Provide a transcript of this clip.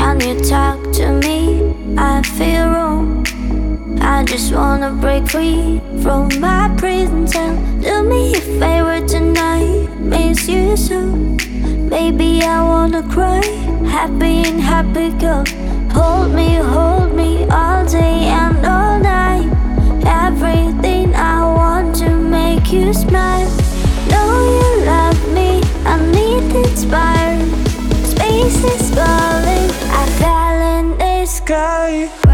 Can you talk to me? I feel wrong. I just wanna break free from my prison cell. Do me a favor tonight, miss you so. Baby, I wanna cry, happy and happy girl. Hold me all day and all night. Everything I want to make you smile. Know you love me, I need inspired. Space is calling, I fell in the sky.